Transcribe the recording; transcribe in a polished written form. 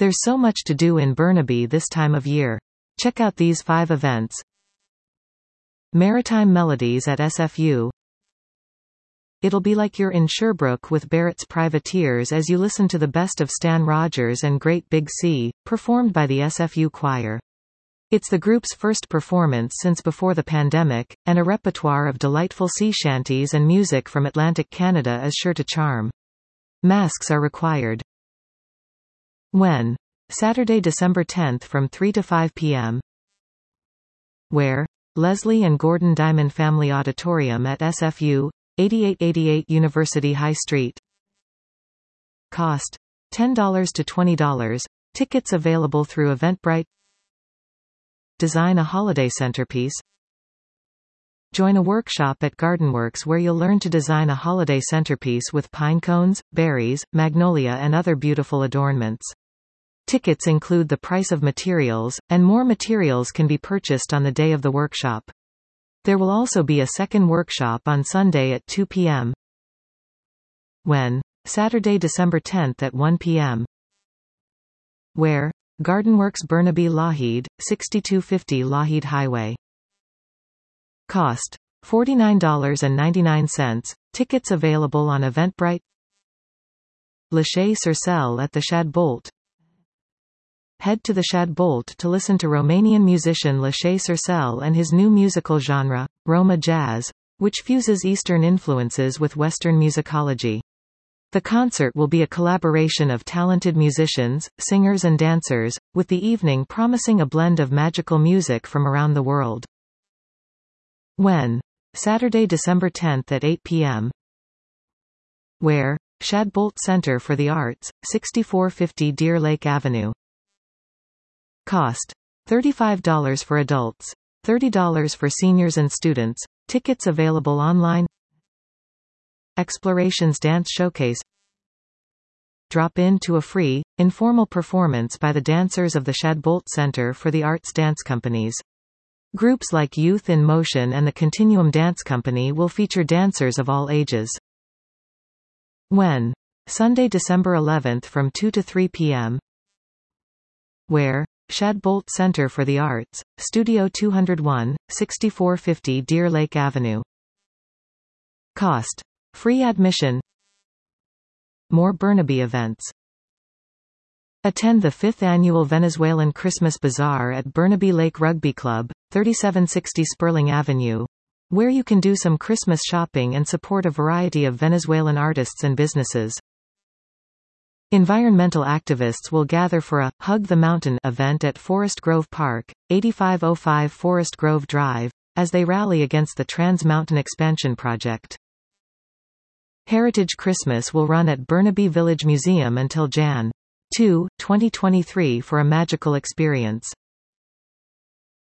There's so much to do in Burnaby this time of year. Check out these 5 events. Maritime Melodies at SFU. It'll be like you're in Sherbrooke with Barrett's Privateers as you listen to the best of Stan Rogers and Great Big Sea, performed by the SFU Choir. It's the group's first performance since before the pandemic, and a repertoire of delightful sea shanties and music from Atlantic Canada is sure to charm. Masks are required. When? Saturday, December 10th from 3 to 5 p.m. Where? Leslie and Gordon Diamond Family Auditorium at SFU, 8888 University High Street. Cost: $10 to $20. Tickets available through Eventbrite. Design a holiday centerpiece. Join a workshop at Gardenworks where you'll learn to design a holiday centerpiece with pine cones, berries, magnolia and other beautiful adornments. Tickets include the price of materials, and more materials can be purchased on the day of the workshop. There will also be a second workshop on Sunday at 2 p.m. When? Saturday, December 10th at 1 p.m. Where? Gardenworks Burnaby Lougheed, 6250 Lougheed Highway. Cost: $49.99. Tickets available on Eventbrite. Le Chez Cercel at the Shad Bolt. Head to the Shad Bolt to listen to Romanian musician Le Chez Cercel and his new musical genre, Roma Jazz, which fuses Eastern influences with Western musicology. The concert will be a collaboration of talented musicians, singers and dancers, with the evening promising a blend of magical music from around the world. When? Saturday, December 10th at 8 p.m. Where? Shad Bolt Center for the Arts, 6450 Deer Lake Avenue. Cost: $35 for adults, $30 for seniors and students. Tickets available online. Explorations Dance Showcase. Drop in to a free, informal performance by the dancers of the Shad Bolt Center for the Arts dance companies. Groups like Youth in Motion and the Continuum Dance Company will feature dancers of all ages. When? Sunday, December 11th from 2 to 3 p.m. Where? Shad Bolt Center for the Arts, Studio 201, 6450 Deer Lake Avenue. Cost: free admission. More Burnaby events. Attend the 5th Annual Venezuelan Christmas Bazaar at Burnaby Lake Rugby Club, 3760 Sperling Avenue, where you can do some Christmas shopping and support a variety of Venezuelan artists and businesses. Environmental activists will gather for a Hug the Mountain event at Forest Grove Park, 8505 Forest Grove Drive, as they rally against the Trans Mountain Expansion Project. Heritage Christmas will run at Burnaby Village Museum until Jan. 2, 2023 for a magical experience.